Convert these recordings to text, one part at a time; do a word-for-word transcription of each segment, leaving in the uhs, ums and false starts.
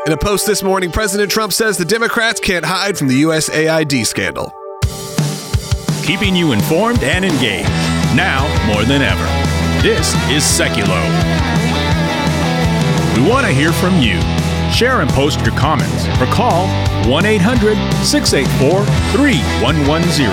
In a post this morning, President Trump says the Democrats can't hide from the U S A I D scandal. Keeping you informed and engaged, now more than ever. This is Seculo. We want to hear from you. Share and post your comments or call one eight hundred, six eight four, three one one zero.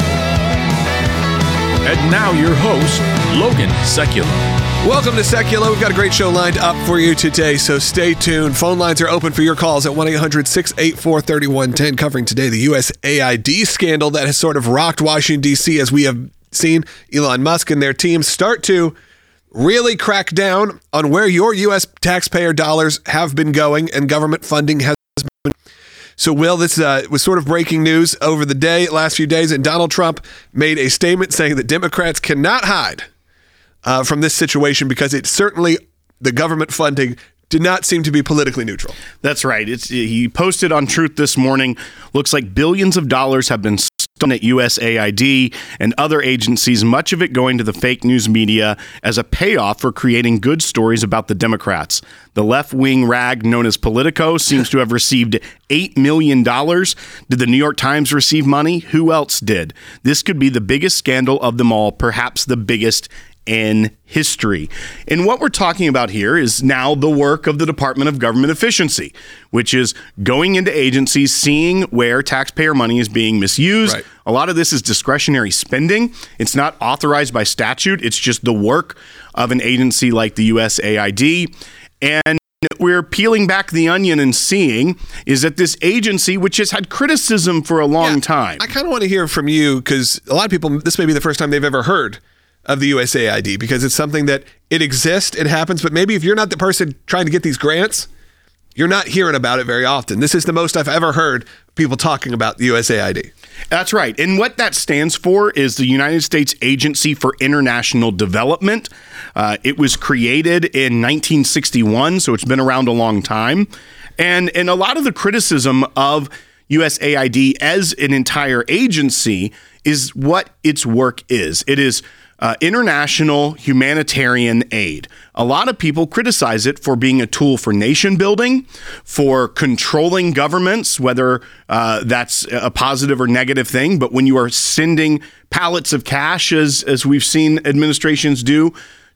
And now your host, Logan Seculo. Welcome to Seculo. We've got a great show lined up for you today, so stay tuned. Phone lines are open for your calls at one eight hundred, six eight four, three one one zero, covering today the U S A I D scandal that has sort of rocked Washington, D C as we have seen Elon Musk and their team start to really crack down on where your U S taxpayer dollars have been going and government funding has been. So, Will, this uh, was sort of breaking news over the day, last few days, and Donald Trump made a statement saying that Democrats cannot hide uh, from this situation because it certainly, the government funding did not seem to be politically neutral. That's right. It's, he posted on Truth this morning, looks like billions of dollars have been spent at U S A I D and other agencies, much of it going to the fake news media as a payoff for creating good stories about the Democrats. The left-wing rag known as Politico seems to have received eight million dollars. Did the New York Times receive money? Who else did? This could be the biggest scandal of them all, perhaps the biggest in history. And what we're talking about here is now the work of the Department of Government Efficiency, which is going into agencies, seeing where taxpayer money is being misused. Right. A lot of this is discretionary spending. It's not authorized by statute. It's just the work of an agency like the U S A I D. And we're peeling back the onion and seeing is that this agency, which has had criticism for a long Yeah, time. I kind of want to hear from you because a lot of people, this may be the first time they've ever heard of the U S A I D because it's something that it exists, it happens, but maybe if you're not the person trying to get these grants, you're not hearing about it very often. This is the most I've ever heard people talking about the U S A I D. That's right. And what that stands for is the United States Agency for International Development. Uh, it was created in nineteen sixty-one, so it's been around a long time. And, and a lot of the criticism of U S A I D as an entire agency is what its work is. It is Uh, international humanitarian aid. A lot of people criticize it for being a tool for nation building, for controlling governments, whether uh, that's a positive or negative thing. But when you are sending pallets of cash, as as we've seen administrations do,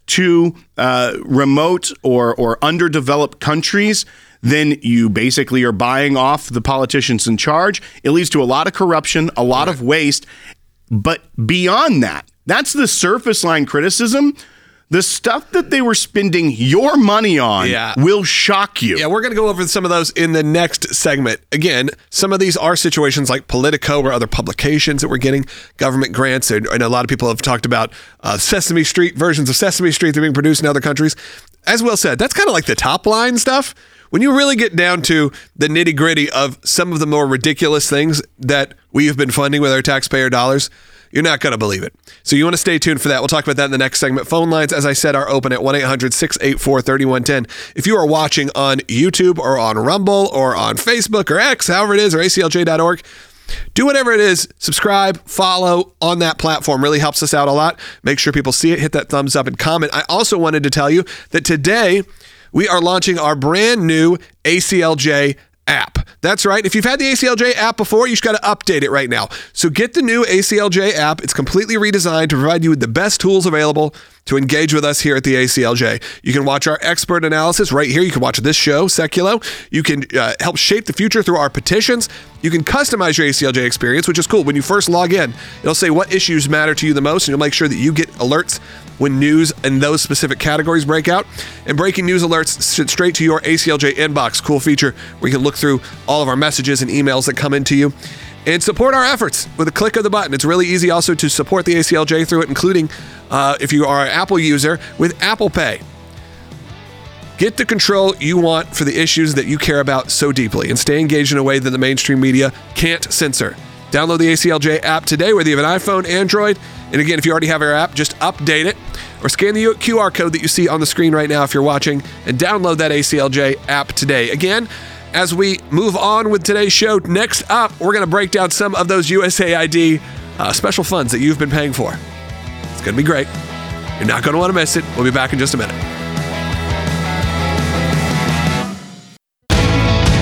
to uh, remote or or underdeveloped countries, then you basically are buying off the politicians in charge. It leads to a lot of corruption, a lot of waste. But beyond that, that's the surface line criticism. The stuff that they were spending your money on Yeah. will shock you. Yeah, we're going to go over some of those in the next segment. Again, some of these are situations like Politico or other publications that we're getting government grants. And, and a lot of people have talked about uh, Sesame Street, versions of Sesame Street that are being produced in other countries. As Will said, that's kind of like the top line stuff. When you really get down to the nitty gritty of some of the more ridiculous things that we have been funding with our taxpayer dollars, you're not going to believe it. So you want to stay tuned for that. We'll talk about that in the next segment. Phone lines, as I said, are open at one eight hundred, six eight four, three one one zero. If you are watching on YouTube or on Rumble or on Facebook or X, however it is, or A C L J dot org, do whatever it is. Subscribe, follow on that platform. Really helps us out a lot. Make sure people see it. Hit that thumbs up and comment. I also wanted to tell you that today we are launching our brand new A C L J app. That's right. If you've had the A C L J app before, you just got to update it right now. So get the new A C L J app. It's completely redesigned to provide you with the best tools available to engage with us here at the A C L J. You can watch our expert analysis right here. You can watch this show, Seculo. You can uh, help shape the future through our petitions. You can customize your A C L J experience, which is cool. When you first log in, it'll say what issues matter to you the most, and you'll make sure that you get alerts when news in those specific categories break out. And breaking news alerts sit straight to your A C L J inbox. Cool feature where you can look through all of our messages and emails that come into you and support our efforts with a click of the button. It's really easy also to support the A C L J through it, including uh, if you are an Apple user with Apple Pay. Get the control you want for the issues that you care about so deeply and stay engaged in a way that the mainstream media can't censor. Download the A C L J app today, whether you have an iPhone, Android. And again, if you already have our app, just update it or scan the Q R code that you see on the screen right now if you're watching and download that A C L J app today. Again, as we move on with today's show, next up, we're going to break down some of those U S A I D uh, special funds that you've been paying for. It's going to be great. You're not going to want to miss it. We'll be back in just a minute.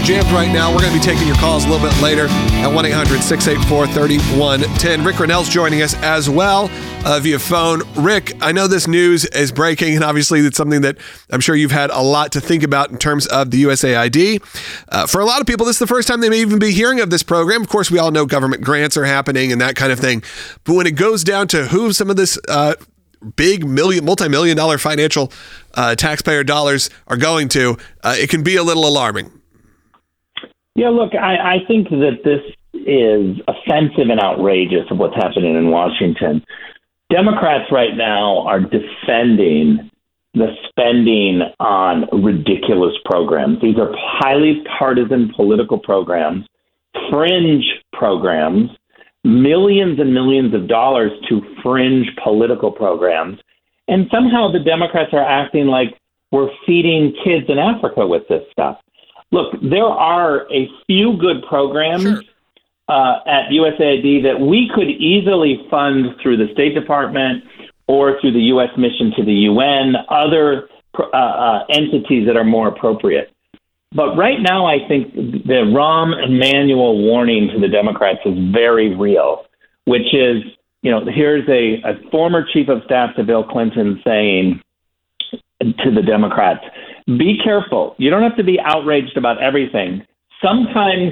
jammed right now. We're going to be taking your calls a little bit later at one eight hundred six eight four three one one zero. Rick Grenell's joining us as well uh, via phone. Rick, I know this news is breaking, and obviously it's something that I'm sure you've had a lot to think about in terms of the U S A I D. Uh, for a lot of people, this is the first time they may even be hearing of this program. Of course, we all know government grants are happening and that kind of thing. But when it goes down to who some of this uh, big million, multi-million dollar financial uh, taxpayer dollars are going to, uh, it can be a little alarming. Yeah, look, I, I think that this is offensive and outrageous of what's happening in Washington. Democrats right now are defending the spending on ridiculous programs. These are highly partisan political programs, fringe programs, millions and millions of dollars to fringe political programs. And somehow the Democrats are acting like we're feeding kids in Africa with this stuff. Look, there are a few good programs sure. uh, at U S A I D that we could easily fund through the State Department or through the U S mission to the U N, other uh, uh, entities that are more appropriate. But right now, I think the Rahm Emanuel warning to the Democrats is very real, which is, you know, here's a, a former chief of staff to Bill Clinton saying to the Democrats, be careful. You don't have to be outraged about everything. Sometimes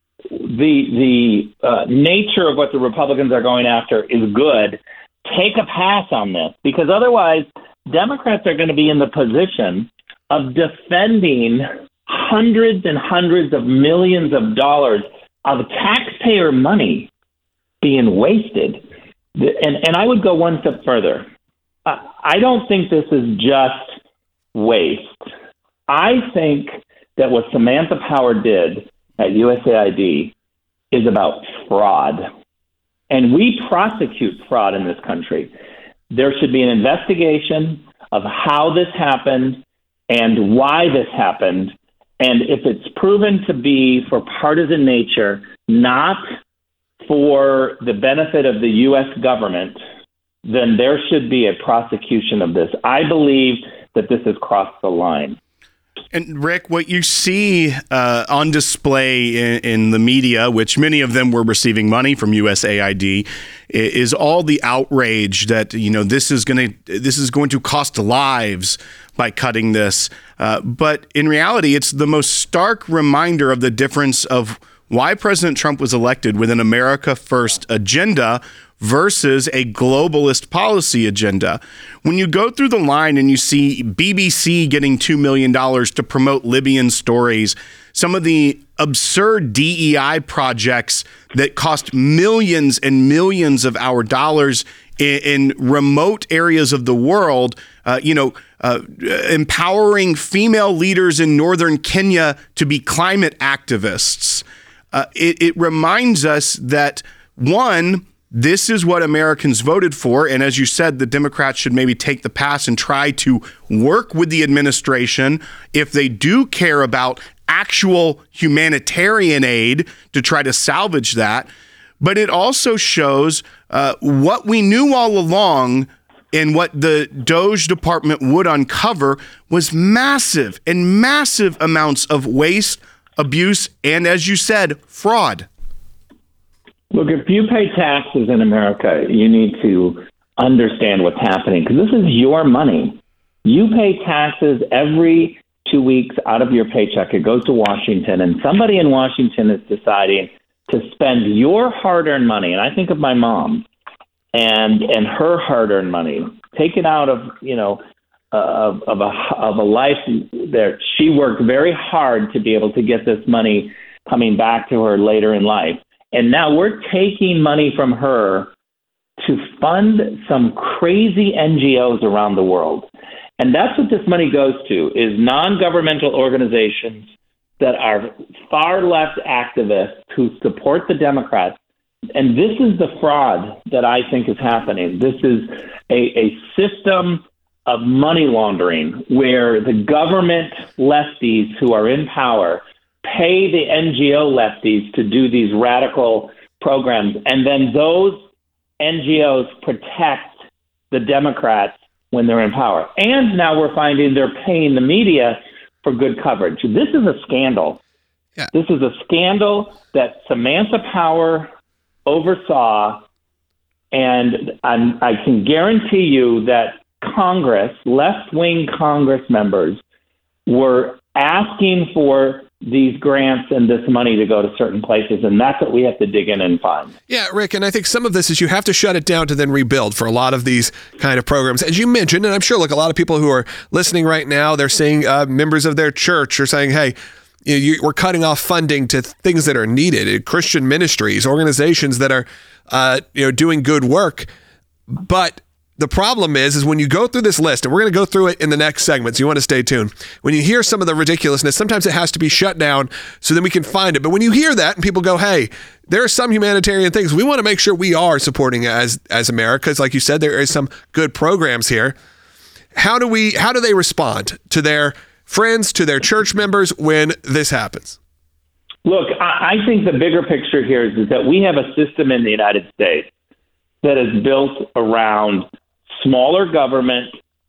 the the uh, nature of what the Republicans are going after is good. Take a pass on this, because otherwise Democrats are going to be in the position of defending hundreds and hundreds of millions of dollars of taxpayer money being wasted. And, and I would go one step further. I, I don't think this is just waste. I think that what Samantha Power did at U S A I D is about fraud. And we prosecute fraud in this country. There should be an investigation of how this happened and why this happened. And if it's proven to be for partisan nature, not for the benefit of the U S government, then there should be a prosecution of this. I believe that this has crossed the line. And Rick, what you see uh, on display in, in the media, which many of them were receiving money from U S A I D, is all the outrage that, you know, this is going to this is going to cost lives by cutting this. Uh, but in reality, it's the most stark reminder of the difference of why President Trump was elected with an America First agenda versus a globalist policy agenda. When you go through the line and you see B B C getting two million dollars to promote Libyan stories, some of the absurd D E I projects that cost millions and millions of our dollars in, in remote areas of the world, uh, you know, uh, empowering female leaders in northern Kenya to be climate activists. Uh, it, it reminds us that, one, this is what Americans voted for. And as you said, the Democrats should maybe take the pass and try to work with the administration if they do care about actual humanitarian aid to try to salvage that. But it also shows uh, what we knew all along and what the DOJ department would uncover was massive and massive amounts of waste, abuse, and, as you said, fraud. Look, if you pay taxes in America, you need to understand what's happening, because this is your money. You pay taxes every two weeks out of your paycheck. It goes to Washington, and somebody in Washington is deciding to spend your hard-earned money. And I think of my mom and and her hard-earned money, taken out of, you know, uh, of, of, a, of a life that she worked very hard to be able to get this money coming back to her later in life. And now we're taking money from her to fund some crazy N G Os around the world. And that's what this money goes to, is non-governmental organizations that are far left activists who support the Democrats. And this is the fraud that I think is happening. This is a, a system of money laundering where the government lefties who are in power pay the N G O lefties to do these radical programs, and then those N G Os protect the Democrats when they're in power. And now we're finding they're paying the media for good coverage. This is a scandal. Yeah. This is a scandal that Samantha Power oversaw, and I'm, I can guarantee you that Congress, left-wing Congress members, were asking for these grants and this money to go to certain places, and that's what we have to dig in and find. Yeah, Rick, and I think some of this is you have to shut it down to then rebuild for a lot of these kind of programs. As you mentioned, and I'm sure, look, a lot of people who are listening right now, they're seeing uh, members of their church are saying, hey, you know, you, we're cutting off funding to things that are needed, Christian ministries, organizations that are uh, you know, doing good work. But the problem is, is when you go through this list, and we're going to go through it in the next segment, so you want to stay tuned. When you hear some of the ridiculousness, sometimes it has to be shut down so then we can find it. But when you hear that and people go, hey, there are some humanitarian things, we want to make sure we are supporting as as America, because like you said, there is some good programs here. How do we? How do they respond to their friends, to their church members when this happens? Look, I, I think the bigger picture here is, is that we have a system in the United States that is built around smaller government,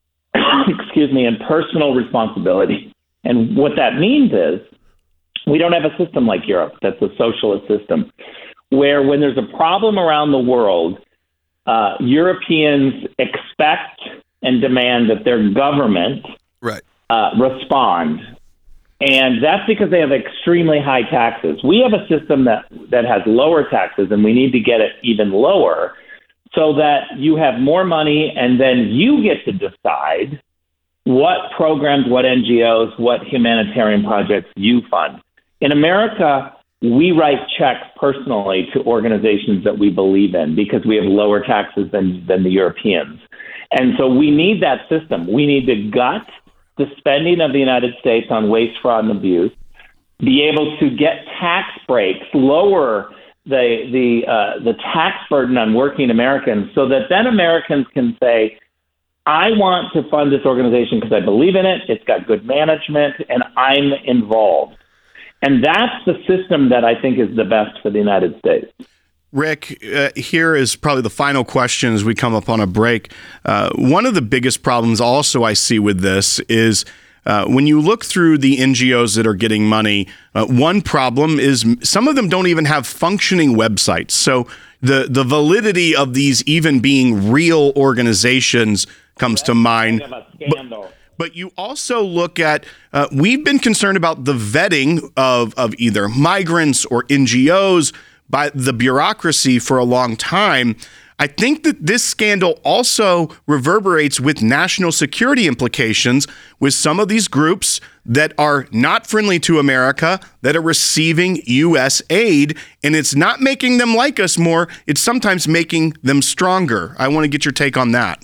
excuse me, and personal responsibility. And what that means is we don't have a system like Europe that's a socialist system, where when there's a problem around the world, uh, Europeans expect and demand that their government right. uh, respond. And that's because they have extremely high taxes. We have a system that, that has lower taxes, and we need to get it even lower, so that you have more money and then you get to decide what programs, what N G Os, what humanitarian projects you fund. In America, we write checks personally to organizations that we believe in because we have lower taxes than, than the Europeans. And so we need that system. We need to gut the spending of the United States on waste, fraud, and abuse, be able to get tax breaks, lower the the uh, the tax burden on working Americans, so that then Americans can say, I want to fund this organization because I believe in it, it's got good management, and I'm involved. And that's the system that I think is the best for the United States. Rick, uh, here is probably the final question as we come up on a break. Uh, one of the biggest problems also I see with this is Uh, when you look through the N G Os that are getting money, uh, one problem is some of them don't even have functioning websites. So the, the validity of these even being real organizations comes to mind. But, but you also look at, uh, we've been concerned about the vetting of, of either migrants or N G Os by the bureaucracy for a long time. I think that this scandal also reverberates with national security implications with some of these groups that are not friendly to America, that are receiving U S aid, and it's not making them like us more, it's sometimes making them stronger. I want to get your take on that.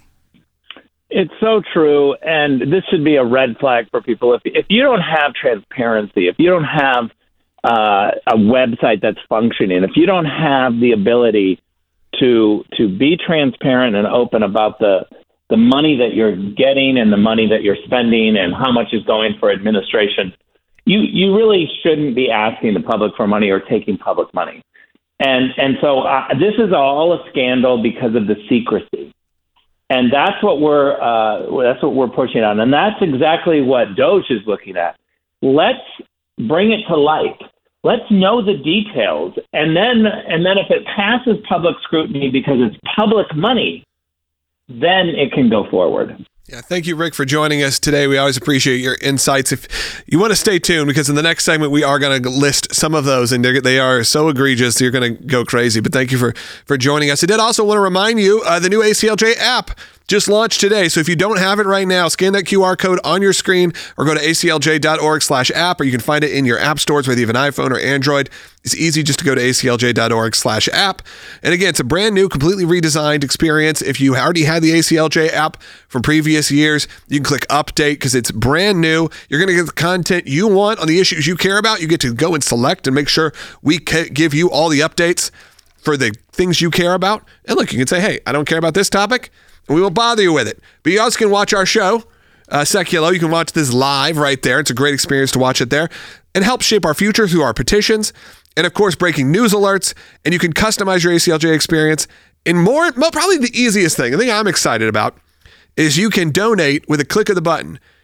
It's so true, and this should be a red flag for people. If, if you don't have transparency, if you don't have uh, a website that's functioning, if you don't have the ability to to be transparent and open about the the money that you're getting and the money that you're spending and how much is going for administration, you you really shouldn't be asking the public for money or taking public money. And and so uh, this is all a scandal because of the secrecy. And that's what we're uh, that's what we're pushing on. And that's exactly what DOGE is looking at. Let's bring it to light. Let's know the details, and then and then if it passes public scrutiny because it's public money, then it can go forward. Yeah, thank you, Rick, for joining us today. We always appreciate your insights. If you want to stay tuned, because in the next segment, we are going to list some of those, and they are so egregious, you're going to go crazy. But thank you for, for joining us. I did also want to remind you, uh, the new A C L J app just launched today. So if you don't have it right now, scan that Q R code on your screen or go to A C L J dot org slash app, or you can find it in your app stores, whether you have an iPhone or Android. It's easy just to go to A C L J dot org slash app. And again, it's a brand new, completely redesigned experience. If you already had the A C L J app from previous years, you can click update because it's brand new. You're going to get the content you want on the issues you care about. You get to go and select and make sure we give you all the updates for the things you care about. And look, you can say, hey, I don't care about this topic, and we won't bother you with it. But you also can watch our show, uh, Seculo. You can watch this live right there. It's a great experience to watch it there and help shape our future through our petitions and, of course, breaking news alerts. And you can customize your A C L J experience. And more, probably the easiest thing, the thing I'm excited about, is you can donate with a click of the button.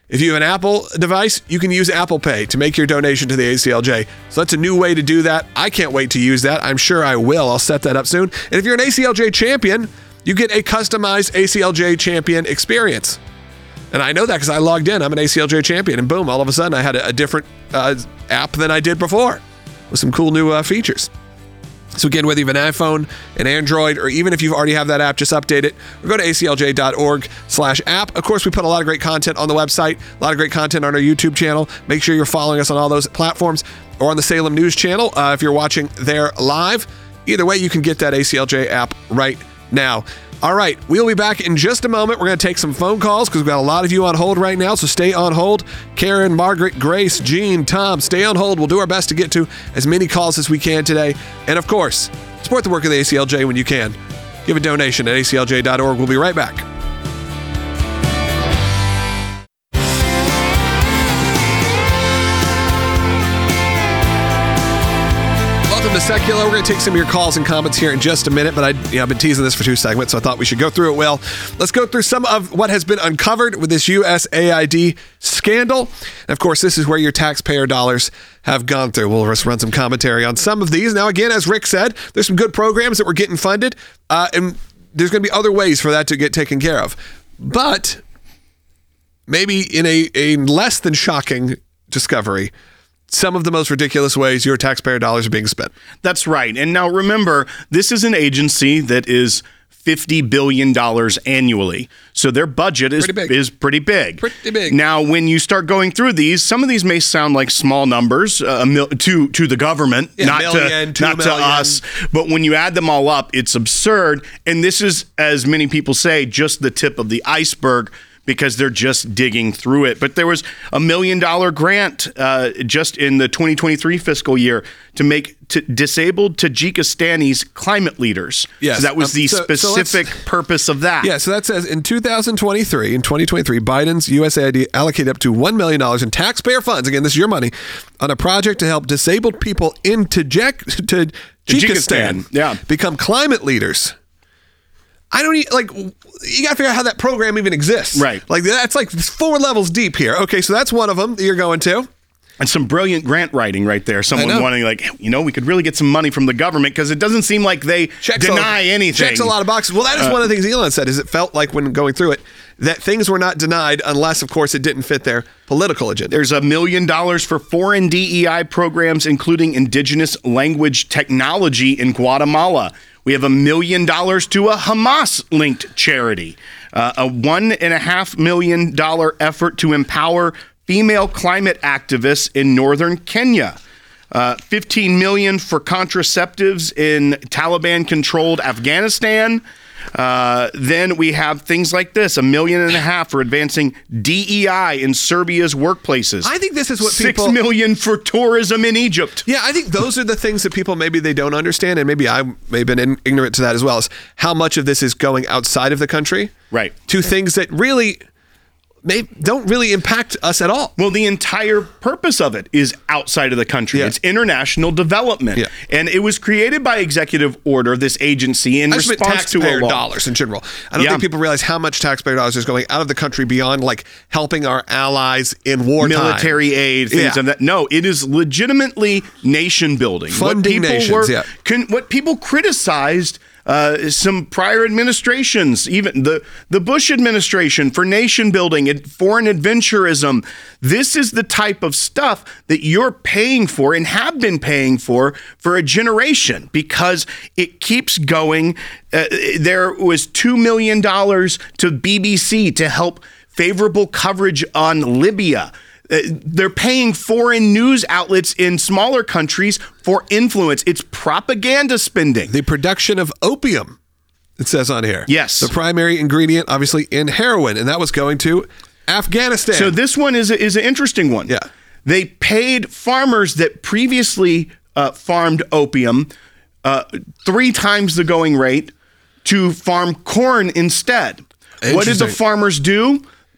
If you have an Apple device, you can use Apple Pay to make your donation to the A C L J. So that's a new way to do that. I can't wait to use that. I'm sure I will. I'll set that up soon. And if you're an A C L J champion, you get a customized A C L J champion experience. And I know that because I logged in. I'm an A C L J champion. And boom, all of a sudden I had a, a different uh, app than I did before with some cool new uh, features. So again, whether you have an iPhone, an Android, or even if you already have that app, just update it or go to A C L J dot org slash app. Of course, we put a lot of great content on the website, a lot of great content on our YouTube channel. Make sure you're following us on all those platforms or on the Salem News channel uh, if you're watching there live. Either way, you can get that A C L J app right now. All right, we'll be back in just a moment. We're going to take some phone calls because we've got a lot of you on hold right now, so stay on hold. Karen, Margaret, Grace, Jean, Tom, stay on hold. We'll do our best to get to as many calls as we can today. And of course, support the work of the A C L J when you can. Give a donation at A C L J dot org. We'll be right back. Welcome to Secular. We're going to take some of your calls and comments here in just a minute, but I, you know, I've been teasing this for two segments, so I thought we should go through it well. Let's go through some of what has been uncovered with this U S A I D scandal. And of course, this is where your taxpayer dollars have gone through. We'll just run some commentary on some of these. Now, again, as Rick said, there's some good programs that we're getting funded, uh, and there's going to be other ways for that to get taken care of. But maybe in a, a less than shocking discovery, some of the most ridiculous ways your taxpayer dollars are being spent. That's right. And now remember, this is an agency that is fifty billion dollars annually. So their budget is pretty big. is pretty big. Pretty big. Now, when you start going through these, some of these may sound like small numbers uh, mil- to to the government, Yeah, not million, to two not million. to us. But when you add them all up, it's absurd. And this is, as many people say, just the tip of the iceberg, because they're just digging through it. But there was a million dollar grant uh, just in the twenty twenty-three fiscal year to make t- disabled Tajikistanis climate leaders. Yes. So that was Um, the so- so specific let's- purpose of that. Yeah, so that says in two thousand twenty-three, in twenty twenty-three, Biden's U S A I D allocated up to one million dollars in taxpayer funds, again, this is your money, on a project to help disabled people in Tajik, Tajikistan Tajikistan, yeah. become climate leaders. I don't need, like, you got to figure out how that program even exists. Right. Like, that's like four levels deep here. Okay, so that's one of them that you're going to. And some brilliant grant writing right there. Someone know. wanting, like, you know, we could really get some money from the government because it doesn't seem like they Checks deny a, anything. Checks a lot of boxes. Well, that is Uh, one of the things Elon said, is it felt like when going through it, that things were not denied unless, of course, it didn't fit their political agenda. There's a million dollars for foreign D E I programs, including indigenous language technology in Guatemala. We have a million dollars to a Hamas-linked charity. Uh, a one and a half million dollar effort to empower female climate activists in northern Kenya. Uh, fifteen million dollars for contraceptives in Taliban-controlled Afghanistan. Uh, then we have things like this, a million and a half for advancing D E I in Serbia's workplaces. I think this is what Six people... million for tourism in Egypt. Yeah, I think those are the things that people maybe they don't understand, and maybe I may have been in, ignorant to that as well, is how much of this is going outside of the country. Right. To things that really may, don't really impact us at all. Well, the entire purpose of it is outside of the country. Yeah. It's international development. Yeah. And it was created by executive order, this agency, in I just meant response to a taxpayer law. dollars in general. I don't Yeah. think people realize how much taxpayer dollars is going out of the country beyond like helping our allies in wartime. Military aid, things Yeah. of that. No, it is legitimately nation building. Funding nations, yeah. Con, what people criticized uh, some prior administrations, even the, the Bush administration, for nation building and foreign adventurism. This is the type of stuff that you're paying for and have been paying for for a generation, because it keeps going. Uh, there was two million dollars to B B C to help favorable coverage on Libya. Uh, they're paying foreign news outlets in smaller countries for influence. It's propaganda spending. The production of opium, it says on here. Yes. The primary ingredient, obviously, in heroin, and that was going to Afghanistan. So this one is a, is an interesting one. Yeah. They paid farmers that previously uh, farmed opium uh, three times the going rate to farm corn instead. What did the Interesting. farmers do?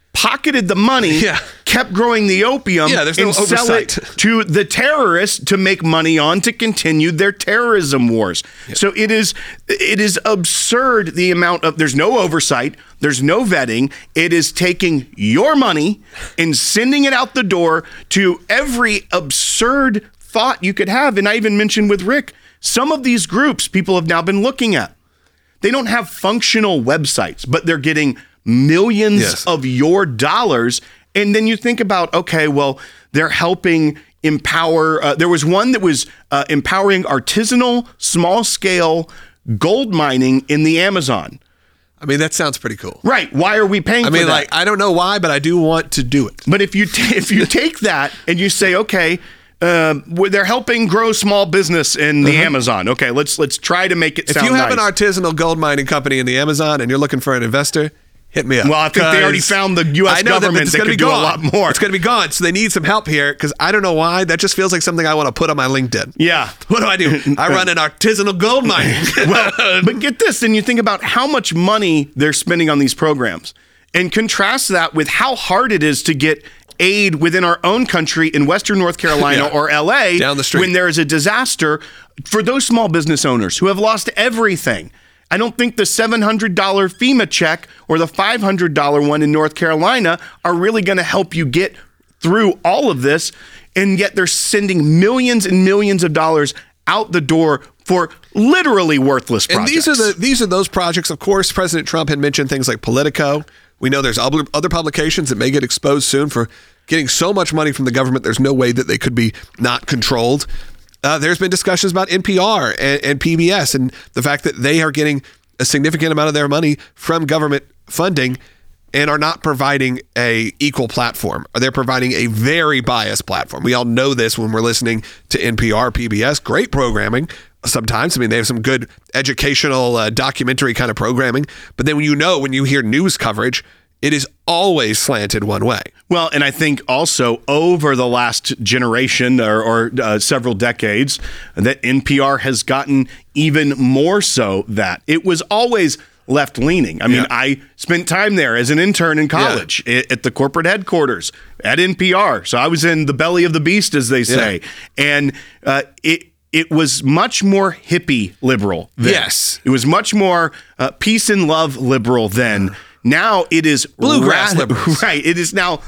pocketed the money, Yeah. kept growing the opium, Yeah, there's no and sell it oversight. to the terrorists to make money on to continue their terrorism wars. Yeah. So it is it is absurd the amount of there's no oversight, there's no vetting. It is taking your money and sending it out the door to every absurd thought you could have. And I even mentioned with Rick, some of these groups people have now been looking at. They don't have functional websites, but they're getting millions Yes. of your dollars. And then you think about, okay, well, they're helping empower. Uh, there was one that was uh, empowering artisanal, small scale gold mining in the Amazon. I mean, that sounds pretty cool. Right. Why are we paying I for mean, that? like, I don't know why, but I do want to do it. But if you t- if you take that and you say, okay, um, well, they're helping grow small business in the Amazon. Okay, let's let's try to make it If sound you have nice. an artisanal gold mining company in the Amazon and you're looking for an investor, hit me up. Well, I think they already 'Cause found the U S I know that, but government it's that gonna could be do a gone. lot more. It's going to be gone. So they need some help here because I don't know why. That just feels like something I want to put on my LinkedIn. Yeah. What do I do? I run an artisanal gold mining. Well, but get this, then you think about how much money they're spending on these programs and contrast that with how hard it is to get aid within our own country in Western North Carolina Yeah. or L A Down the street. when there is a disaster for those small business owners who have lost everything. I don't think the seven hundred dollars FEMA check or the five hundred dollars one in North Carolina are really going to help you get through all of this. And yet they're sending millions and millions of dollars out the door for literally worthless And projects. these are the these are those projects. Of course, President Trump had mentioned things like Politico. We know there's other other publications that may get exposed soon for getting so much money from the government. There's no way that they could be not controlled. Uh, there's been discussions about N P R and, and P B S and the fact that they are getting a significant amount of their money from government funding and are not providing a equal platform. They're providing a very biased platform. We all know this when we're listening to N P R, P B S. Great programming sometimes. I mean, they have some good educational uh, documentary kind of programming. But then when you know, when you hear news coverage, it is always slanted one way. Well, and I think also over the last generation or, or uh, several decades, that N P R has gotten even more so that it was always left leaning. I mean, Yeah. I spent time there as an intern in college i- at the corporate headquarters at N P R. So I was in the belly of the beast, as they say. And uh, it it was much more hippie liberal then. Yes. It was much more uh, peace and love liberal then. Now it is Bluegrass rad- liberals. Right. It is now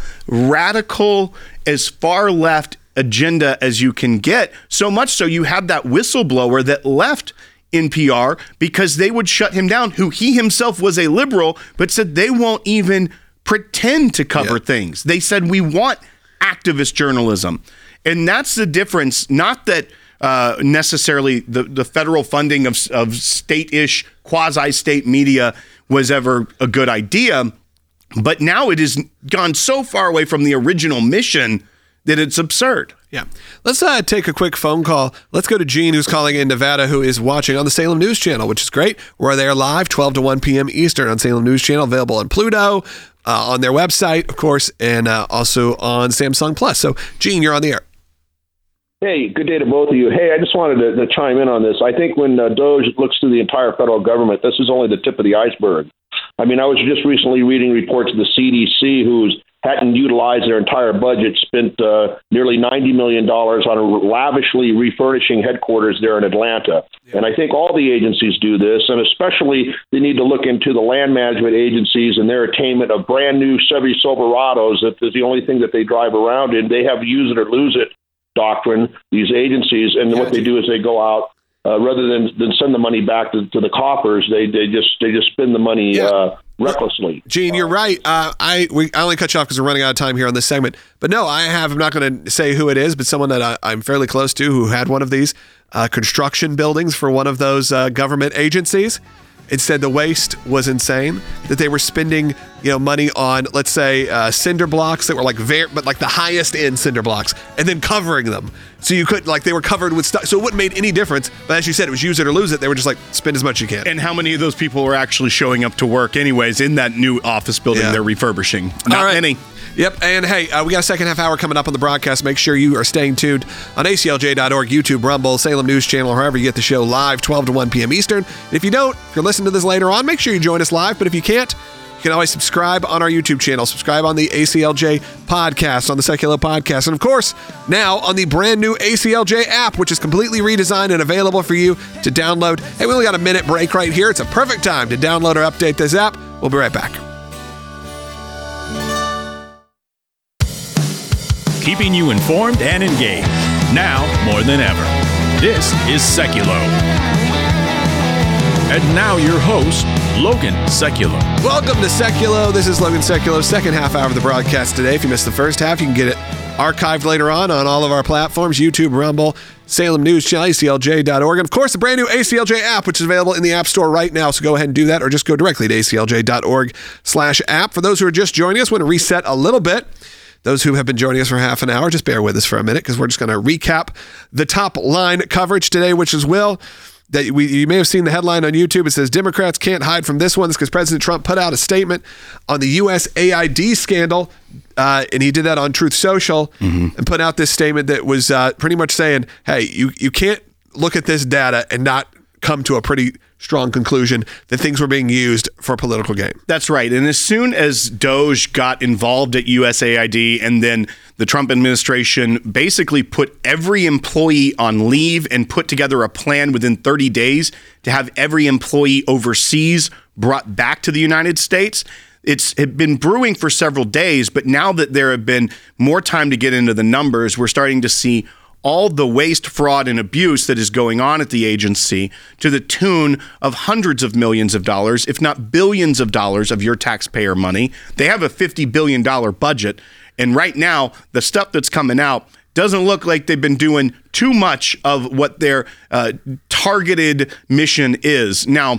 radical as far left agenda as you can get. So much so you have that whistleblower that left N P R because they would shut him down, who he himself was a liberal, but said they won't even pretend to cover Yeah. things. They said we want activist journalism. And that's the difference. Not that uh, necessarily the, the federal funding of, of state-ish, quasi-state media was ever a good idea, but now it has gone so far away from the original mission that it's absurd. Yeah. Let's uh, take a quick phone call. Let's go to Gene, who's calling in Nevada, who is watching on the Salem News Channel, which is great. We're there live, twelve to one p.m. Eastern on Salem News Channel, available on Pluto, uh, on their website, of course, and uh, also on Samsung Plus. So, Gene, you're on the air. Hey, good day to both of you. Hey, I just wanted to, to chime in on this. I think when uh, Doge looks to the entire federal government, this is only the tip of the iceberg. I mean, I was just recently reading reports of the C D C, who's hadn't utilized their entire budget, spent uh, nearly ninety million dollars on lavishly refurnishing headquarters there in Atlanta. Yeah. And I think all the agencies do this, and especially they need to look into the land management agencies and their attainment of brand new Chevy Silverados. That is the only thing that they drive around in. They have use it or lose it doctrine, these agencies, and yeah, what they do is they go out, uh, rather than, than send the money back to, to the coffers, they they just they just spend the money yeah. uh, recklessly. Gene, you're right. Uh, I we I only cut you off because we're running out of time here on this segment. But no, I have. I'm not going to say who it is, but someone that I, I'm fairly close to who had one of these uh, construction buildings for one of those uh, government agencies. It said the waste was insane, that they were spending, you know, money on, let's say, uh, cinder blocks that were like very, but like the highest end cinder blocks, and then covering them. So you could, like, they were covered with stuff. So it wouldn't make any difference. But as you said, it was use it or lose it. They were just like, spend as much as you can. And how many of those people were actually showing up to work anyways in that new office building Yeah. they're refurbishing? Not All right. many. Yep. And hey, uh, we got a second half hour coming up on the broadcast. Make sure you are staying tuned on A C L J dot org, YouTube, Rumble, Salem News Channel, wherever you get the show live, twelve to one p.m. Eastern. If you don't, if you're listening to this later on, make sure you join us live. But if you can't, You can always subscribe on our YouTube channel, subscribe on the A C L J podcast, on the Seculo podcast, and of course, now on the brand new A C L J app, which is completely redesigned and available for you to download. Hey, we only got a minute break right here. It's a perfect time to download or update this app. We'll be right back. Keeping you informed and engaged, now more than ever. This is Seculo. And now your host, Logan Seculo. Welcome to Seculo. This is Logan Seculo, second half hour of the broadcast today. If you missed the first half, you can get it archived later on on all of our platforms, YouTube, Rumble, Salem News Channel, A C L J dot org, and of course the brand new A C L J app, which is available in the App Store right now. So go ahead and do that, or just go directly to A C L J dot org slash app. For those who are just joining us, I want to reset a little bit. Those who have been joining us for half an hour, just bear with us for a minute, because we're just going to recap the top line coverage today, which is Will. That we, you may have seen the headline on YouTube. It says, Democrats can't hide from this one. It's because President Trump put out a statement on the U S A I D scandal, uh, and he did that on Truth Social, mm-hmm. and put out this statement that was uh, pretty much saying, hey, you, you can't look at this data and not come to a pretty strong conclusion that things were being used for political gain. That's right. And as soon as Doge got involved at U S A I D, and then the Trump administration basically put every employee on leave and put together a plan within thirty days to have every employee overseas brought back to the United States, it's it been brewing for several days. But now that there have been more time to get into the numbers, we're starting to see all the waste, fraud, and abuse that is going on at the agency to the tune of hundreds of millions of dollars, if not billions of dollars of your taxpayer money. They have a fifty billion dollars budget, and right now, the stuff that's coming out doesn't look like they've been doing too much of what their uh, targeted mission is. Now,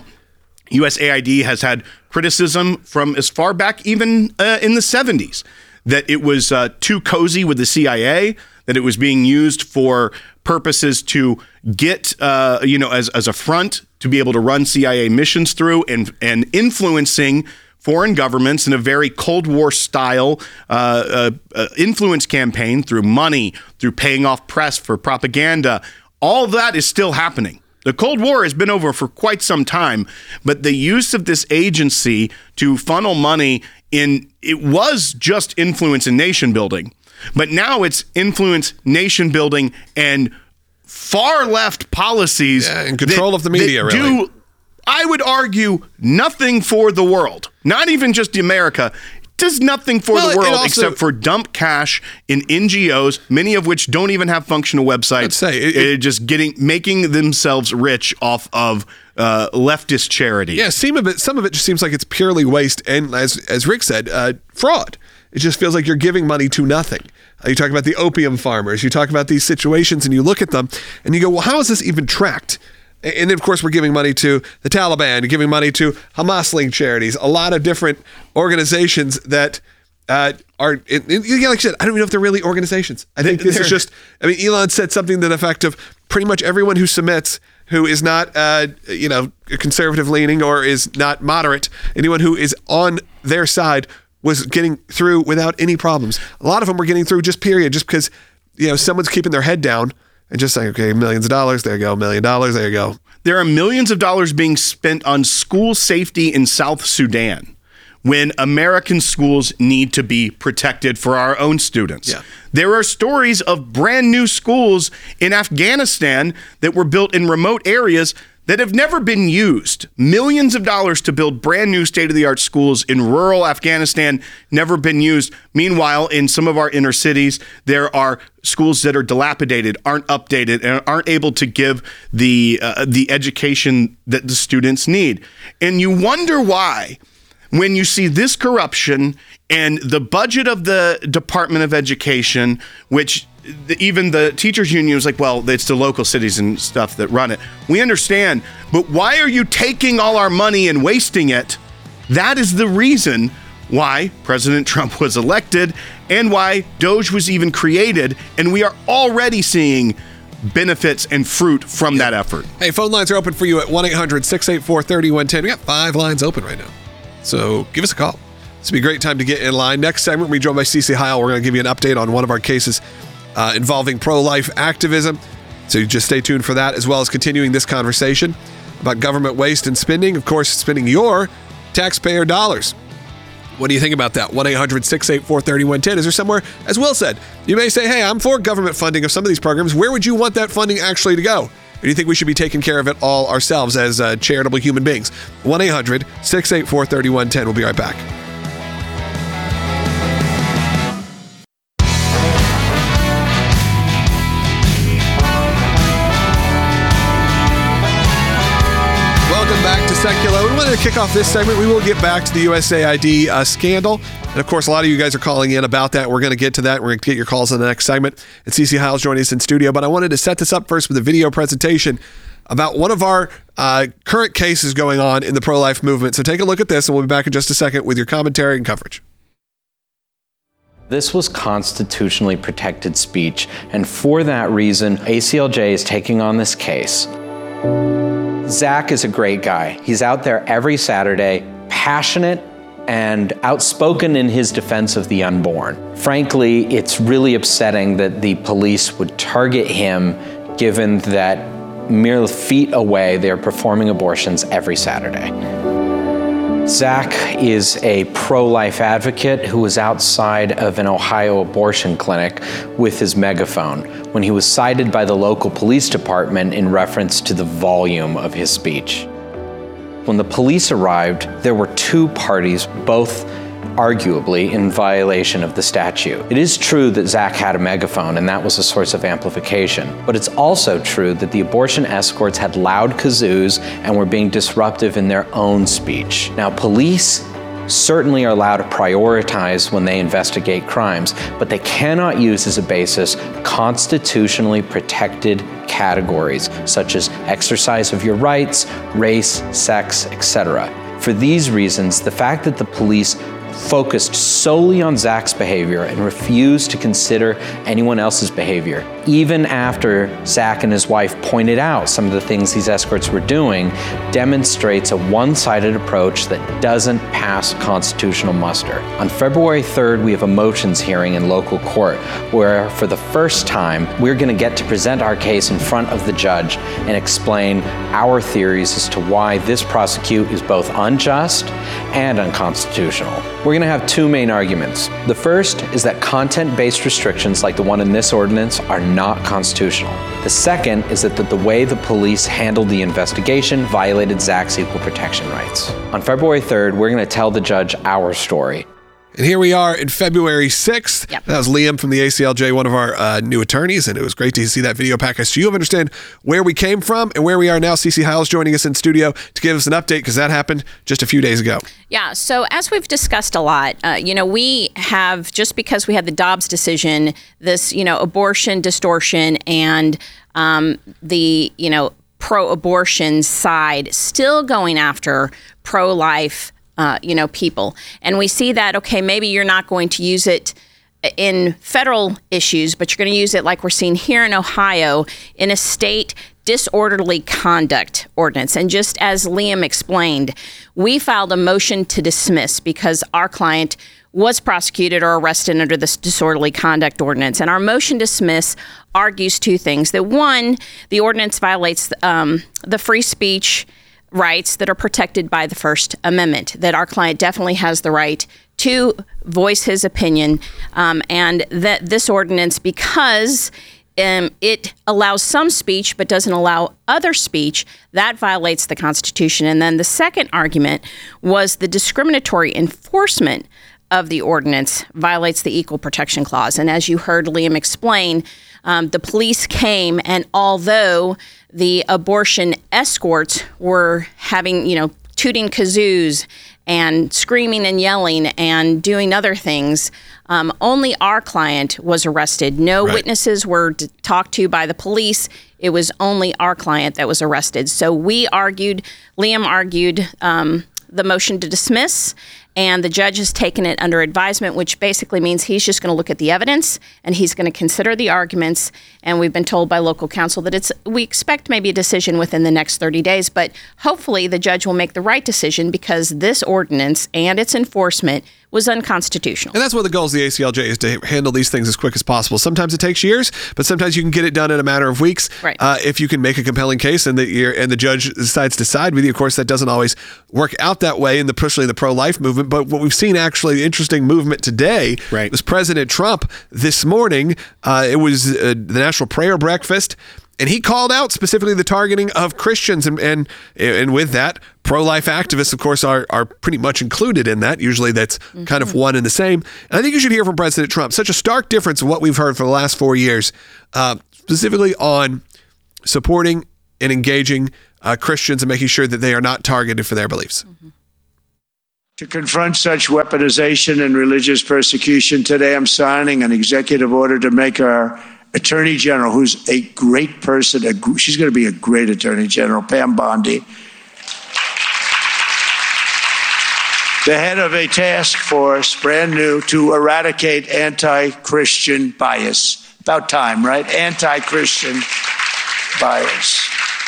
U S A I D has had criticism from as far back even uh, in the seventies, that it was uh, too cozy with the C I A, that it was being used for purposes to get, uh, you know, as, as a front to be able to run C I A missions through, and, and influencing foreign governments in a very Cold War style uh, uh, uh, influence campaign through money, through paying off press for propaganda. All of that is still happening. The Cold War has been over for quite some time, but the use of this agency to funnel money in, it was just influence and nation building. But now it's influence, nation building, and far left policies. Yeah, and control that, of the media, that really. do, I would argue, nothing for the world. Not even just America. It does nothing for well, the world also, except for dump cash in N G Os, many of which don't even have functional websites. Let's say it, it, just getting making themselves rich off of uh, leftist charity. Yeah, some of it, some of it just seems like it's purely waste, and as as Rick said, uh, fraud. It just feels like you're giving money to nothing. Uh, you talk about the opium farmers. You talk about these situations, and you look at them, and you go, well, how is this even tracked? And then, of course, we're giving money to the Taliban, giving money to Hamas-linked charities, a lot of different organizations that uh, are, it, it, like I said, I don't even know if they're really organizations. I think this is just, I mean, Elon said something to the effect of pretty much everyone who submits, who is not, uh, you know, conservative leaning or is not moderate, anyone who is on their side was getting through without any problems. A lot of them were getting through just period, just because, you know, someone's keeping their head down and just saying, okay, millions of dollars, there you go, million dollars, there you go. There are millions of dollars being spent on school safety in South Sudan when American schools need to be protected for our own students. Yeah. There are stories of brand new schools in Afghanistan that were built in remote areas that have never been used. Millions of dollars to build brand new state-of-the-art schools in rural Afghanistan, never been used. Meanwhile, in some of our inner cities, there are schools that are dilapidated, aren't updated, and aren't able to give the uh, the education that the students need. And you wonder why, when you see this corruption and the budget of the Department of Education, which the, even the teachers union was like, well, it's the local cities and stuff that run it. We understand, but why are you taking all our money and wasting it? That is the reason why President Trump was elected and why Doge was even created. And we are already seeing benefits and fruit from that effort. Hey, phone lines are open for you at one eight hundred six eight four three one one zero. We got five lines open right now. So give us a call. This would be a great time to get in line. Next segment, we'll be joined by Cece Heil. We're going to give you an update on one of our cases uh, involving pro-life activism. So just stay tuned for that, as well as continuing this conversation about government waste and spending. Of course, spending your taxpayer dollars. What do you think about that? one eight hundred six eight four three one one zero. Is there somewhere, as Will said, you may say, hey, I'm for government funding of some of these programs. Where would you want that funding actually to go? Or do you think we should be taking care of it all ourselves as uh, charitable human beings? one eight hundred six eight four three one one zero. We'll be right back. Back to Secular. We wanted to kick off this segment. We will get back to the U S A I D uh, scandal. And of course, a lot of you guys are calling in about that. We're going to get to that. We're going to get your calls in the next segment. And Cece Hiles joining us in studio. But I wanted to set this up first with a video presentation about one of our uh, current cases going on in the pro-life movement. So take a look at this, and we'll be back in just a second with your commentary and coverage. This was constitutionally protected speech. And for that reason, A C L J is taking on this case. Zach is a great guy. He's out there every Saturday, passionate and outspoken in his defense of the unborn. Frankly, it's really upsetting that the police would target him, given that mere feet away, they're performing abortions every Saturday. Zach is a pro-life advocate who was outside of an Ohio abortion clinic with his megaphone when he was cited by the local police department in reference to the volume of his speech. When the police arrived, there were two parties, both arguably in violation of the statute. It is true that Zach had a megaphone and that was a source of amplification, but it's also true that the abortion escorts had loud kazoos and were being disruptive in their own speech. Now, police certainly are allowed to prioritize when they investigate crimes, but they cannot use as a basis constitutionally protected categories such as exercise of your rights, race, sex, et cetera. For these reasons, the fact that the police focused solely on Zach's behavior and refused to consider anyone else's behavior, even after Zach and his wife pointed out some of the things these escorts were doing, demonstrates a one-sided approach that doesn't pass constitutional muster. On February third, we have a motions hearing in local court where, for the first time, we're going to get to present our case in front of the judge and explain our theories as to why this prosecute is both unjust and unconstitutional. We're going to have two main arguments. The first is that content-based restrictions like the one in this ordinance are not constitutional. The second is that the, the way the police handled the investigation violated Zach's equal protection rights. On February third, we're going to tell the judge our story. And here we are in February sixth. Yep. That was Liam from the A C L J, one of our uh, new attorneys, and it was great to see that video package so you understand where we came from and where we are now. Cece Hiles joining us in studio to give us an update because that happened just a few days ago. Yeah, so as we've discussed a lot, uh, you know, we have, just because we had the Dobbs decision, this, you know, abortion distortion and um, the, you know, pro-abortion side still going after pro-life Uh, you know, people. And we see that, okay, maybe you're not going to use it in federal issues, but you're going to use it like we're seeing here in Ohio in a state disorderly conduct ordinance. And just as Liam explained, we filed a motion to dismiss because our client was prosecuted or arrested under this disorderly conduct ordinance. And our motion to dismiss argues two things. That one, the ordinance violates um, the free speech rights that are protected by the First Amendment, that our client definitely has the right to voice his opinion, um, and that this ordinance, because um, it allows some speech but doesn't allow other speech, that violates the Constitution. And then the second argument was the discriminatory enforcement of the ordinance violates the Equal Protection Clause. And as you heard Liam explain, um, the police came, and although the abortion escorts were having, you know, tooting kazoos and screaming and yelling and doing other things, um, only our client was arrested. No right. witnesses were d- talked to by the police. It was only our client that was arrested. So we argued, Liam argued um, the motion to dismiss, and the judge has taken it under advisement, which basically means he's just going to look at the evidence and he's going to consider the arguments. And we've been told by local counsel that it's, we expect maybe a decision within the next thirty days, but hopefully the judge will make the right decision, because this ordinance and its enforcement was unconstitutional. And that's one of the goals of the A C L J is to handle these things as quick as possible. Sometimes it takes years, but sometimes you can get it done in a matter of weeks. Right. Uh, if you can make a compelling case and the and the judge decides to side with you. Of course, that doesn't always work out that way in the especially the pro-life movement. But what we've seen actually, the interesting movement today right. was President Trump this morning. Uh, it was uh, the National Prayer Breakfast. And he called out specifically the targeting of Christians, and and and with that, pro-life activists, of course, are are pretty much included in that. Usually, that's mm-hmm. kind of one and the same. And I think you should hear from President Trump. Such a stark difference of what we've heard for the last four years, uh, specifically on supporting and engaging uh, Christians and making sure that they are not targeted for their beliefs. Mm-hmm. To confront such weaponization and religious persecution, today I'm signing an executive order to make our Attorney General, who's a great person, a, she's going to be a great Attorney General, Pam Bondi, the head of a task force, brand new, to eradicate anti-Christian bias. About time, right? Anti-Christian bias.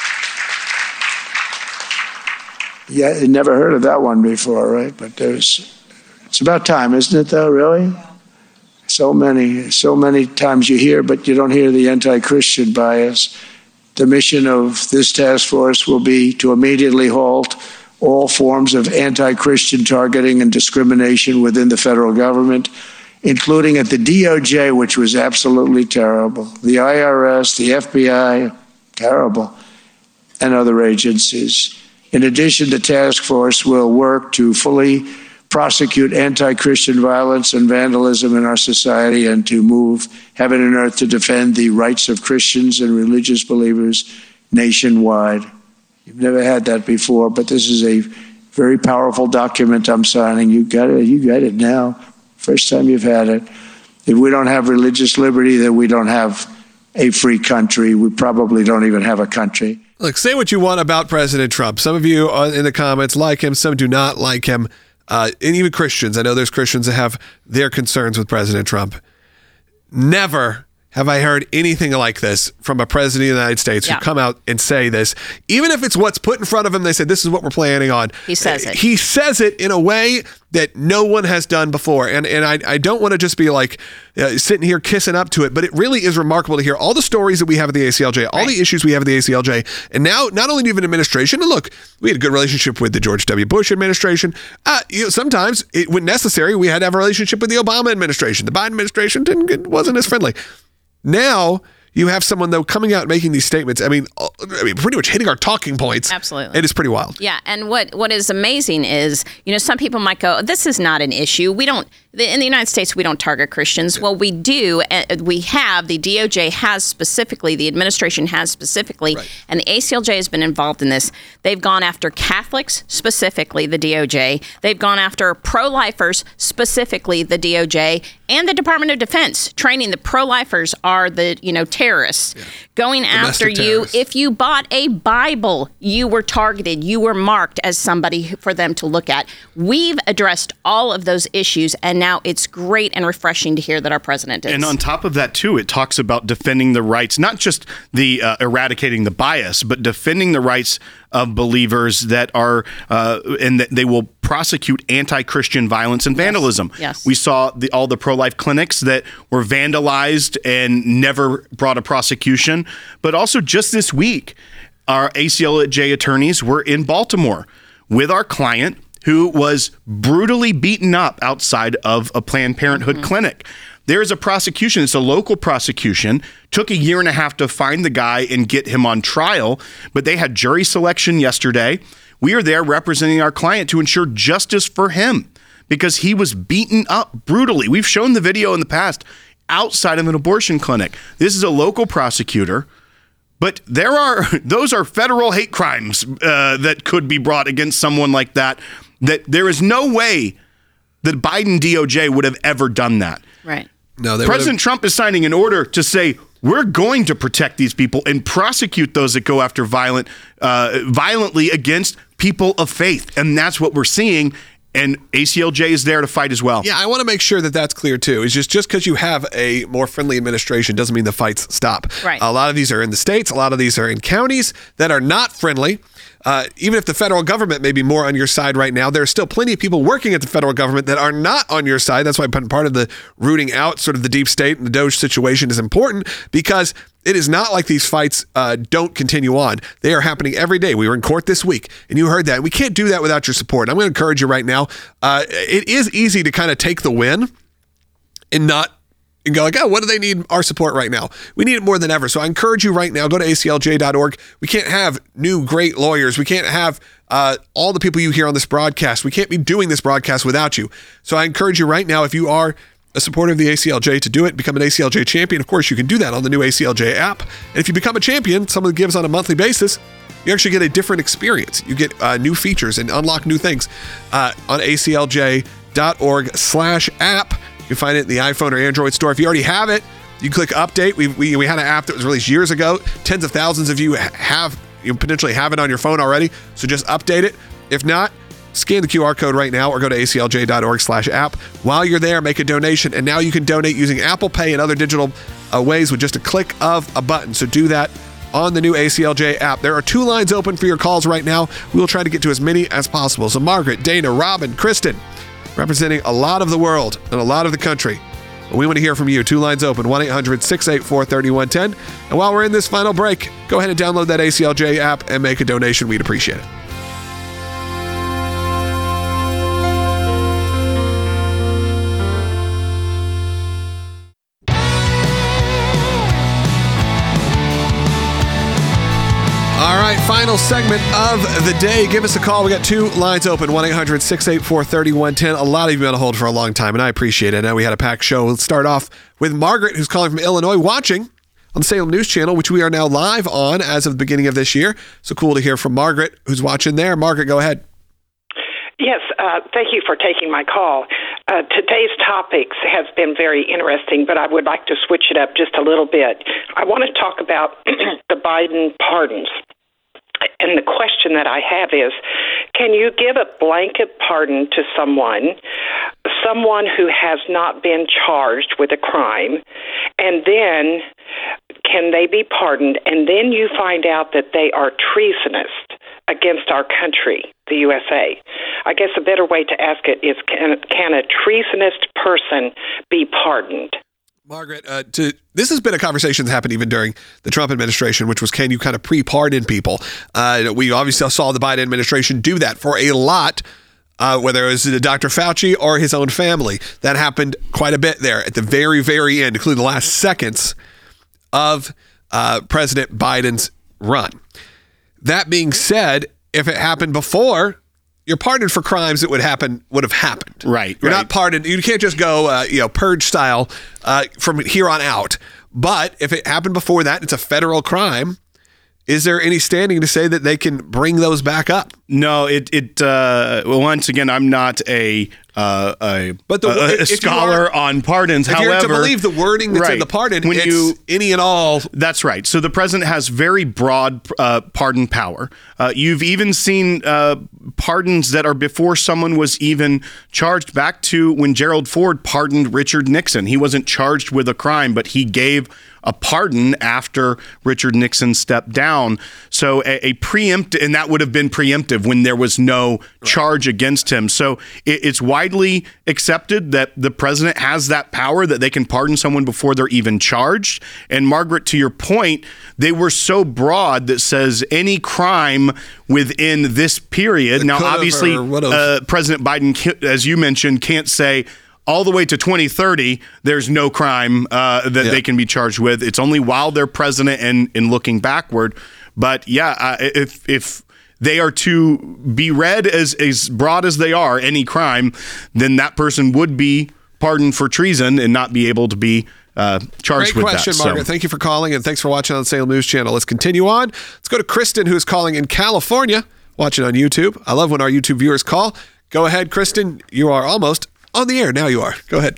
Yeah, you never heard of that one before, right? But there's, it's about time, isn't it, though, really? So many, so many times you hear, but you don't hear the anti-Christian bias. The mission of this task force will be to immediately halt all forms of anti-Christian targeting and discrimination within the federal government, including at the D O J, which was absolutely terrible, the I R S, the F B I, terrible, and other agencies. In addition, the task force will work to fully prosecute anti-Christian violence and vandalism in our society and to move heaven and earth to defend the rights of Christians and religious believers nationwide. You've never had that before, but this is a very powerful document I'm signing. You got it. You got it now. First time you've had it. If we don't have religious liberty, then we don't have a free country. We probably don't even have a country. Look, say what you want about President Trump. Some of you in the comments like him. Some do not like him. Uh, and even Christians. I know there's Christians that have their concerns with President Trump. Never have I heard anything like this from a president of the United States yeah. who come out and say this. Even if it's what's put in front of him, they say, this is what we're planning on. He says it. He says it in a way that no one has done before. And and I, I don't want to just be like uh, sitting here kissing up to it, but it really is remarkable to hear all the stories that we have at the A C L J, all right. the issues we have at the A C L J. And now, not only do you have an administration, and look, we had a good relationship with the George W. Bush administration. Uh, you know, sometimes, it, when necessary, we had to have a relationship with the Obama administration. The Biden administration didn't, it wasn't as friendly. Now, you have someone, though, coming out and making these statements. I mean, I mean, pretty much hitting our talking points. Absolutely. It is pretty wild. Yeah. And what, what is amazing is, you know, some people might go, this is not an issue. We don't, in the United States, we don't target Christians. Well, we do. We have, the D O J has specifically, the administration has specifically, right. and the A C L J has been involved in this. They've gone after Catholics, specifically the D O J. They've gone after pro-lifers, specifically the D O J, and the Department of Defense, training the pro-lifers are the, you know, terrorists. Yeah. Going Domestic after you. terrorists. If you bought a Bible, you were targeted. You were marked as somebody for them to look at. We've addressed all of those issues, and now it's great and refreshing to hear that our president is. And on top of that, too, it talks about defending the rights, not just the uh, eradicating the bias, but defending the rights of believers that are, uh, and that they will prosecute anti-Christian violence and vandalism. Yes. yes. We saw the, all the pro-life clinics that were vandalized and never brought a prosecution. But also just this week, our A C L J attorneys were in Baltimore with our client who was brutally beaten up outside of a Planned Parenthood mm-hmm. clinic. There is a prosecution. It's a local prosecution. Took a year and a half to find the guy and get him on trial, but they had jury selection yesterday. We are there representing our client to ensure justice for him because he was beaten up brutally. We've shown the video in the past outside of an abortion clinic. This is a local prosecutor, but there are those are federal hate crimes uh, that could be brought against someone like that. That there is no way that Biden D O J would have ever done that. Right. No, they President Trump is signing an order to say we're going to protect these people and prosecute those that go after violent, uh, violently against people of faith, and that's what we're seeing. And A C L J is there to fight as well. Yeah, I want to make sure that that's clear too. It's just just because you have a more friendly administration doesn't mean the fights stop. Right. A lot of these are in the states. A lot of these are in counties that are not friendly. uh, even if the federal government may be more on your side right now, there are still plenty of people working at the federal government that are not on your side. That's why part of the rooting out sort of the deep state and the Doge situation is important, because it is not like these fights uh, don't continue on. They are happening every day. We were in court this week, and you heard that. We can't do that without your support. I'm going to encourage you right now. Uh, it is easy to kind of take the win and not and go like, oh, what do they need our support right now? We need it more than ever. So I encourage you right now, go to A C L J dot org. We can't have new great lawyers. We can't have uh, all the people you hear on this broadcast. We can't be doing this broadcast without you. So I encourage you right now, if you are a supporter of the A C L J, to do it. Become an A C L J champion. Of course, you can do that on the new A C L J app. And if you become a champion, someone gives on a monthly basis, you actually get a different experience. You get uh, new features and unlock new things uh, on A C L J dot org slash app. You can find it in the iPhone or Android store. If you already have it, you click update. We, we, we had an app that was released years ago. Tens of thousands of you have you potentially have it on your phone already. So just update it. If not, scan the Q R code right now or go to A C L J dot org slash app. While you're there, make a donation. And now you can donate using Apple Pay and other digital uh, ways with just a click of a button. So do that on the new A C L J app. There are two lines open for your calls right now. We'll try to get to as many as possible. So Margaret, Dana, Robin, Kristen, representing a lot of the world and a lot of the country. We want to hear from you. Two lines open, one eight hundred six eight four three one one zero. And while we're in this final break, go ahead and download that A C L J app and make a donation. We'd appreciate it. All right, final segment of the day. Give us a call. We got two lines open, one eight hundred six eight four three one one zero. A lot of you have been on hold for a long time, and I appreciate it. Now we had a packed show. Let's start off with Margaret, who's calling from Illinois, watching on the Salem News Channel, which we are now live on as of the beginning of this year. So cool to hear from Margaret, who's watching there. Margaret, go ahead. Yes, uh, thank you for taking my call. Uh, today's topics has been very interesting, but I would like to switch it up just a little bit. I want to talk about the Biden pardons. And the question that I have is, can you give a blanket pardon to someone, someone who has not been charged with a crime, and then can they be pardoned, and then you find out that they are treasonous against our country, the U S A? I guess a better way to ask it is, can, can a treasonous person be pardoned? Margaret, uh, to, this has been a conversation that happened even during the Trump administration, which was, can you kind of pre-pardon people? Uh, we obviously saw the Biden administration do that for a lot, uh, whether it was Doctor Fauci or his own family. That happened quite a bit there at the very, very end, including the last seconds of uh, President Biden's run. That being said, if it happened before, you're pardoned for crimes that would happen would have happened. Right. You're right. not pardoned. You can't just go, uh, you know, purge style uh, from here on out. But if it happened before that, it's a federal crime. Is there any standing to say that they can bring those back up? No, it it uh, well, once again, I'm not a uh, a, but the, a, a scholar are, on pardons. If However, you're to believe the wording that's right, in the pardon, when it's you, any and all. That's right. So the president has very broad uh, pardon power. Uh, you've even seen uh, pardons that are before someone was even charged, back to when Gerald Ford pardoned Richard Nixon. He wasn't charged with a crime, but he gave a pardon after Richard Nixon stepped down. So a, a preempt, and that would have been preemptive when there was no charge against him. So it, it's widely accepted that the president has that power, that they can pardon someone before they're even charged. And Margaret, to your point, they were so broad that says any crime within this period. The now, obviously, uh, President Biden, as you mentioned, can't say all the way to twenty thirty, there's no crime uh, that yeah. they can be charged with. It's only while they're president and, and looking backward. But yeah, uh, if if they are to be read as, as broad as they are, any crime, then that person would be pardoned for treason and not be able to be uh, charged Great with question, that. Margaret. So. Thank you for calling, and thanks for watching on the Salem News Channel. Let's continue on. Let's go to Kristen, who's calling in California, watching on YouTube. I love when our YouTube viewers call. Go ahead, Kristen. You are almost on the air. Now you are. Go ahead.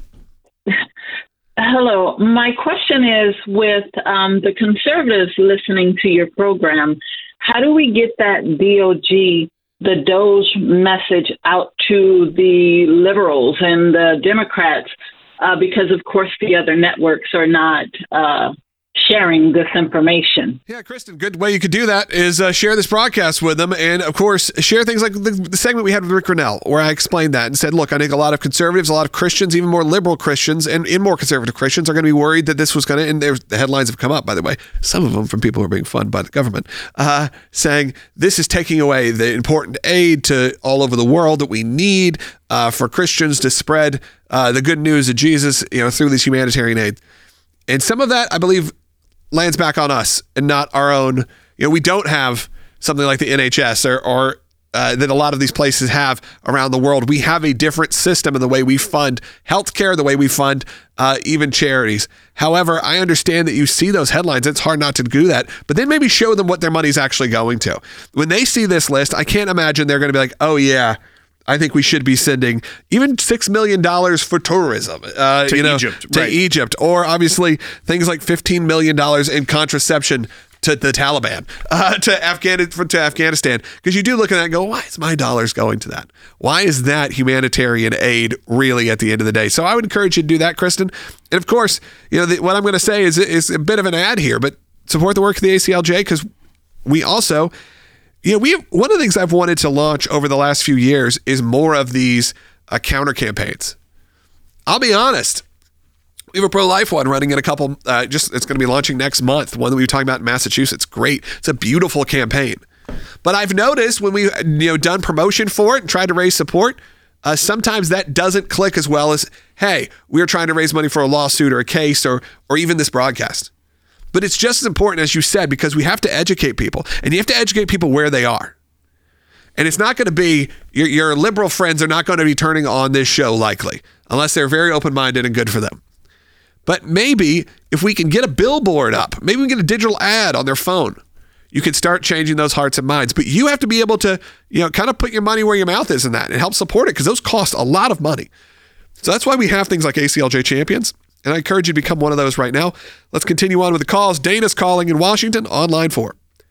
Hello. My question is, with um, the conservatives listening to your program, how do we get that D O G, the Doge message out to the liberals and the Democrats? Uh, because, of course, the other networks are not uh, sharing this information. Yeah, Kristen, good way you could do that is uh, share this broadcast with them. And of course, share things like the, the segment we had with Rick Grinnell, where I explained that and said, look, I think a lot of conservatives, a lot of Christians, even more liberal Christians and in more conservative Christians are going to be worried that this was going to, and there's, the headlines have come up, by the way, some of them from people who are being funded by the government, uh, saying this is taking away the important aid to all over the world that we need uh, for Christians to spread uh, the good news of Jesus, you know, through this humanitarian aid. And some of that, I believe, lands back on us and not our own. You know, we don't have something like the N H S or, or uh, that a lot of these places have around the world. We have a different system in the way we fund healthcare, the way we fund uh, even charities. However, I understand that you see those headlines. It's hard not to do that, but then maybe show them what their money's actually going to. When they see this list, I can't imagine they're going to be like, oh yeah, I think we should be sending even six million dollars for tourism uh, to you know, Egypt, to right. Egypt, or obviously things like fifteen million dollars in contraception to the Taliban, uh, to, Afghan- to Afghanistan. Because you do look at that and go, why is my dollars going to that? Why is that humanitarian aid really at the end of the day? So I would encourage you to do that, Kristen. And of course, you know the, what I'm going to say is, is a bit of an ad here, but support the work of the A C L J, because we also... You know, we have, one of the things I've wanted to launch over the last few years is more of these uh, counter campaigns. I'll be honest. We have a pro-life one running in a couple, uh, just it's going to be launching next month, one that we were talking about in Massachusetts. Great. It's a beautiful campaign. But I've noticed when we've you know, done promotion for it and tried to raise support, uh, sometimes that doesn't click as well as, hey, we're trying to raise money for a lawsuit or a case or or even this broadcast. But it's just as important, as you said, because we have to educate people, and you have to educate people where they are. And it's not going to be, your, your liberal friends are not going to be turning on this show likely, unless they're very open-minded and good for them. But maybe if we can get a billboard up, maybe we can get a digital ad on their phone, you can start changing those hearts and minds. But you have to be able to, you know, kind of put your money where your mouth is in that and help support it, because those cost a lot of money. So that's why we have things like A C L J Champions. And I encourage you to become one of those right now. Let's continue on with the calls. Dana's calling in Washington on line four.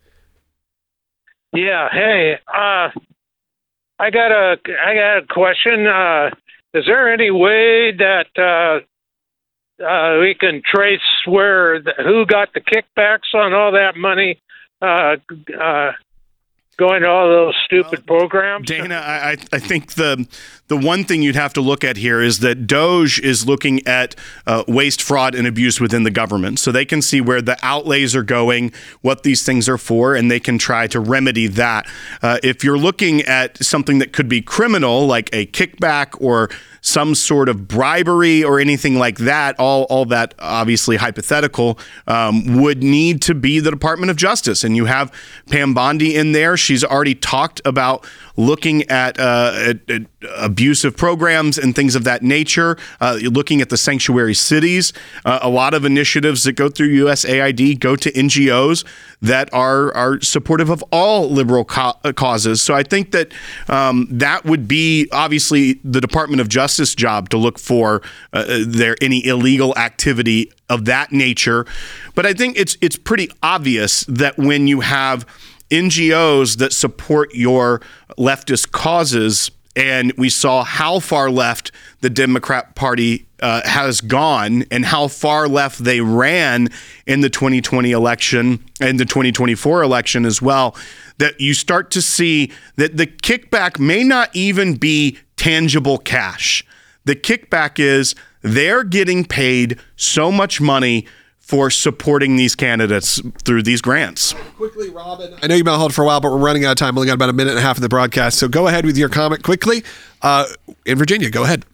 Yeah. Hey, uh, I got a, I got a question. Uh, is there any way that uh, uh, we can trace where, the, who got the kickbacks on all that money uh, uh, going to all those stupid well, programs? Dana, I, I think the the one thing you'd have to look at here is that DOJ is looking at uh, waste, fraud, and abuse within the government. So they can see where the outlays are going, what these things are for, and they can try to remedy that. Uh, if you're looking at something that could be criminal, like a kickback or some sort of bribery or anything like that, all, all that obviously hypothetical, um, would need to be the Department of Justice. And you have Pam Bondi in there. She's already talked about looking at, uh, at, at abusive programs and things of that nature, uh, looking at the sanctuary cities. Uh, a lot of initiatives that go through U S A I D go to N G Os that are are supportive of all liberal co- causes. So I think that um, that would be obviously the Department of Justice job to look for uh, there any illegal activity of that nature. But I think it's it's pretty obvious that when you have N G Os that support your leftist causes, and we saw how far left the Democrat Party uh, has gone and how far left they ran in the twenty twenty election and the twenty twenty-four election as well, that you start to see that the kickback may not even be tangible cash. The kickback is they're getting paid so much money for supporting these candidates through these grants. Quickly, Robin. I know you've been on hold for a while, but we're running out of time. We only got about a minute and a half in the broadcast. So go ahead with your comment quickly. Uh, in Virginia, go ahead.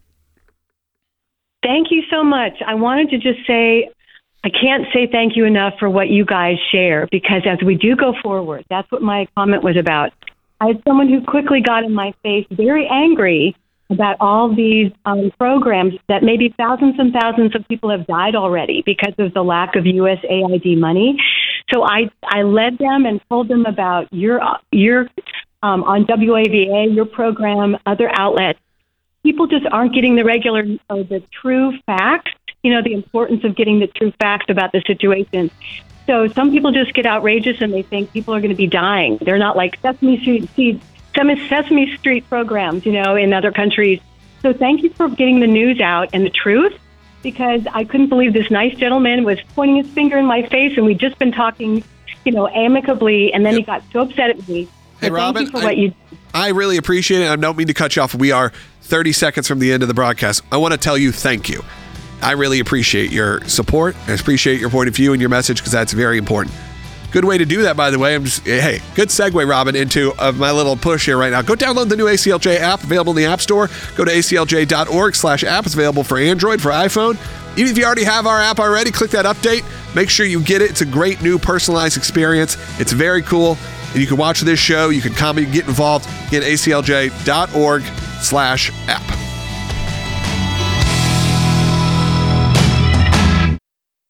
Thank you so much. I wanted to just say, I can't say thank you enough for what you guys share, because as we do go forward, that's what my comment was about. I had someone who quickly got in my face, very angry about all these um, programs that maybe thousands and thousands of people have died already because of the lack of U S A I D money. So I, I led them and told them about your, your um, on W A V A, your program, other outlets. People just aren't getting the regular, or the true facts, you know, the importance of getting the true facts about the situation. So some people just get outrageous and they think people are going to be dying. They're not like Sesame Street seeds. Some Sesame Street programs, you know, in other countries. So thank you for getting the news out and the truth. because I couldn't believe this nice gentleman was pointing his finger in my face, and we'd just been talking, you know, amicably, and then yep. he got so upset at me. Hey, so Robin, thank you for I, what you I really appreciate it. I don't mean to cut you off. We are thirty seconds from the end of the broadcast. I want to tell you thank you. I really appreciate your support. I appreciate your point of view and your message, because that's very important. Good way to do that, by the way. I'm just, hey, good segue, Robin, into uh, my little push here right now. Go download the new A C L J app, available in the App Store. Go to A C L J dot org slash app. It's available for Android, for iPhone. Even if you already have our app already, click that update. Make sure you get it. It's a great new personalized experience. It's very cool. And you can watch this show. You can comment, get involved. Get A C L J dot org slash app.